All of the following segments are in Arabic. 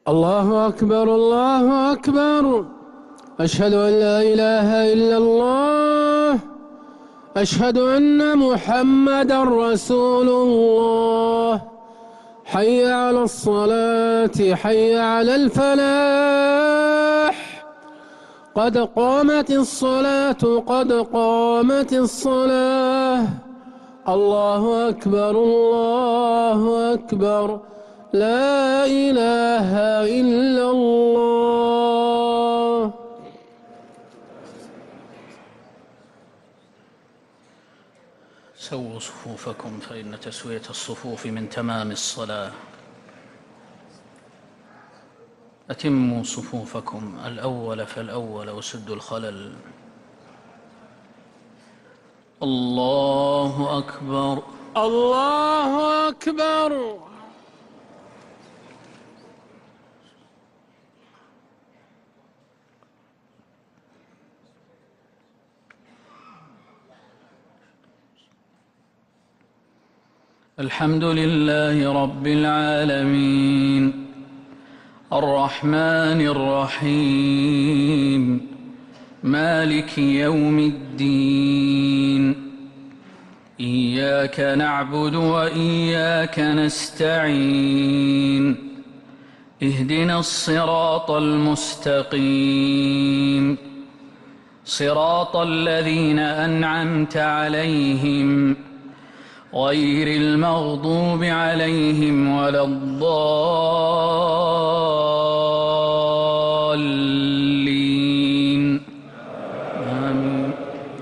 الله أكبر الله أكبر. أشهد أن لا إله إلا الله. أشهد أن محمدا رسول الله. حي على الصلاة، حي على الفلاح. قد قامت الصلاة، قد قامت الصلاة. الله أكبر الله أكبر. لا إله إلا الله. سووا صفوفكم فإن تسوية الصفوف من تمام الصلاة. أتموا صفوفكم الأول فالأول وسدوا الخلل. الله أكبر الله أكبر. الحمد لله رب العالمين الرحمن الرحيم مالك يوم الدين. إياك نعبد وإياك نستعين. اهدنا الصراط المستقيم صراط الذين أنعمت عليهم غير المغضوب عليهم ولا الضالين. آمين.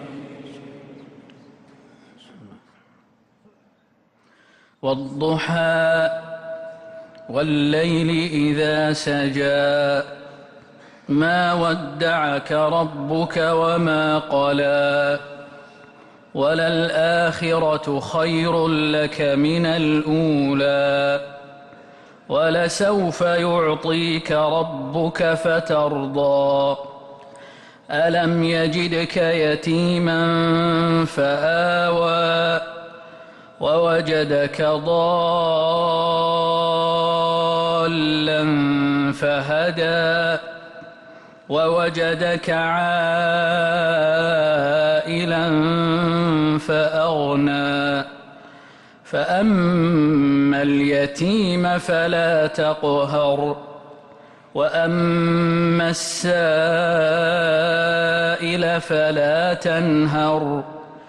والضحى والليل إذا سجى ما ودعك ربك وما قلى وللآخرة خير لك من الأولى ولسوف يعطيك ربك فترضى. ألم يجدك يتيما فآوى ووجدك ضالا فهدى ووجدك عائلا فأغنى. فأما اليتيم فلا تقهر وأما السائل فلا تنهر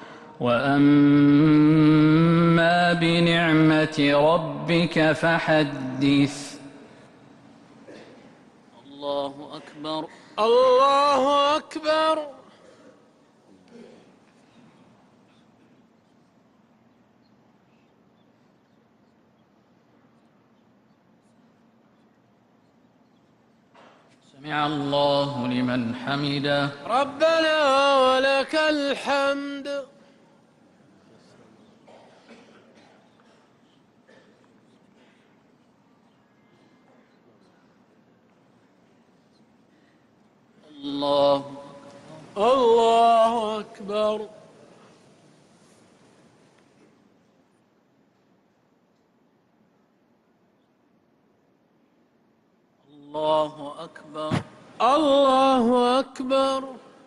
وأما بنعمة ربك فحدث. الله أكبر الله أكبر. سمع الله لمن حمده. ربنا ولك الحمد. الله الله أكبر. الله أكبر الله أكبر.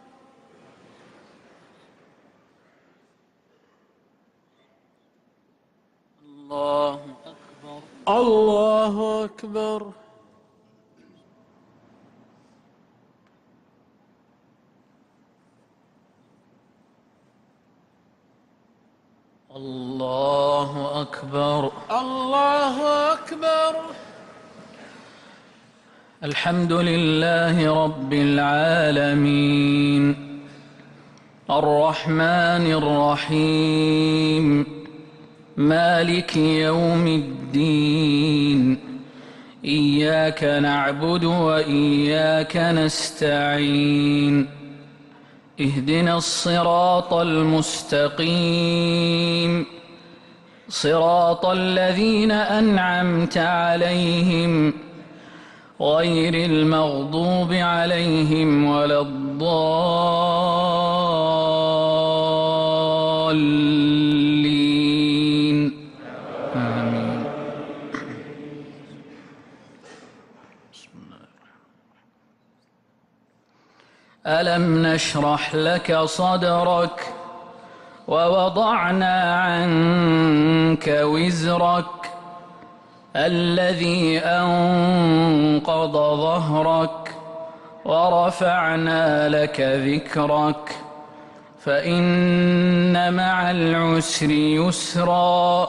الله أكبر الله أكبر. الله أكبر. الله أكبر. الحمد لله رب العالمين الرحمن الرحيم مالك يوم الدين. إياك نعبد وإياك نستعين. اهدنا الصراط المستقيم صراط الذين أنعمت عليهم غير المغضوب عليهم ولا الضالين. آمين. بسم ألم نشرح لك صدرك ووضعنا عنك وزرك الذي أنقض ظهرك ورفعنا لك ذكرك فإن مع العسر يسرا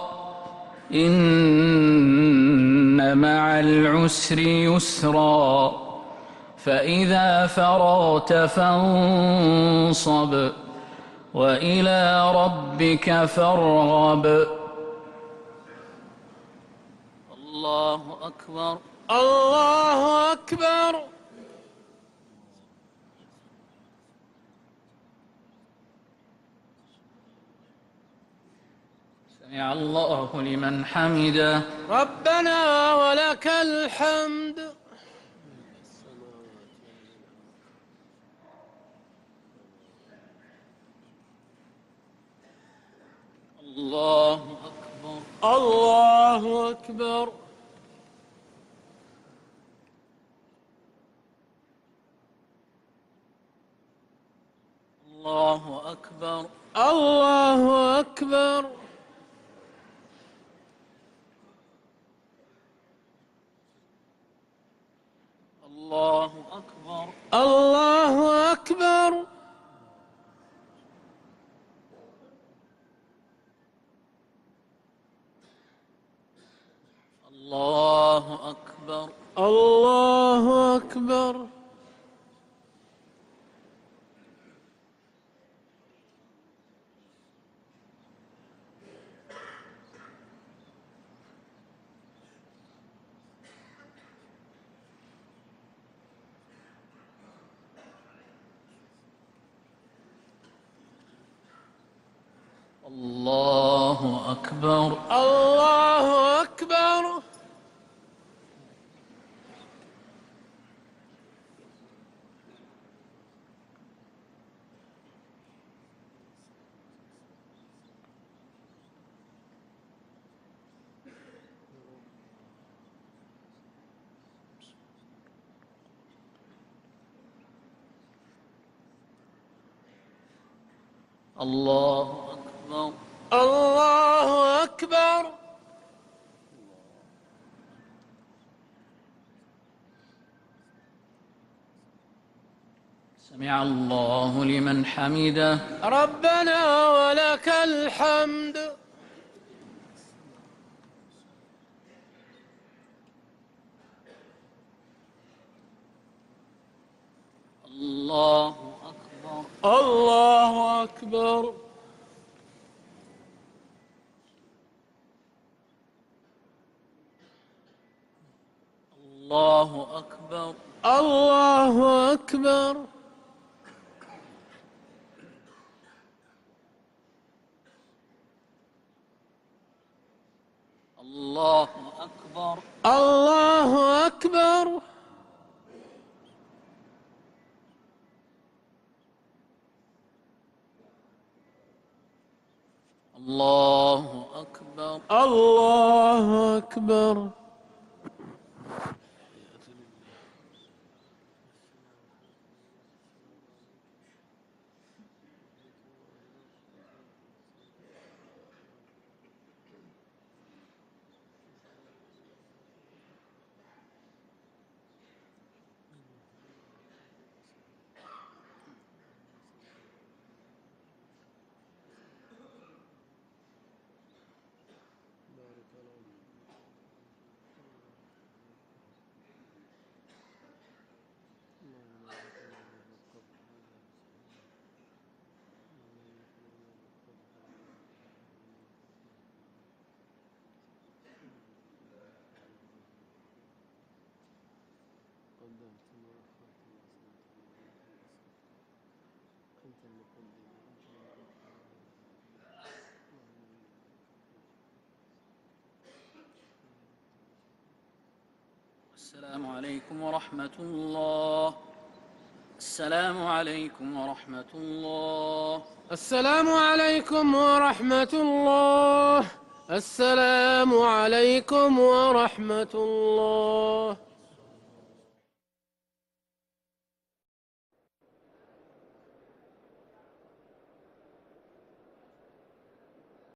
إن مع العسر يسرا فإذا فرغت فانصب وإلى ربك فارغب. الله أكبر. الله أكبر. سمع الله لمن حمده. ربنا ولك الحمد. الله أكبر. الله أكبر. الله أكبر. الله أكبر. الله أكبر. الله أكبر. الله أكبر. الله أكبر. الله أكبر. الله أكبر. الله أكبر. الله أكبر. سمع الله لمن حمده. ربنا ولك الحمد. الله أكبر. الله أكبر. الله أكبر. الله أكبر. الله أكبر. الله أكبر. الله أكبر. الله أكبر. السلام عليكم ورحمة الله. السلام عليكم ورحمة الله. السلام عليكم ورحمة الله. السلام عليكم ورحمة الله.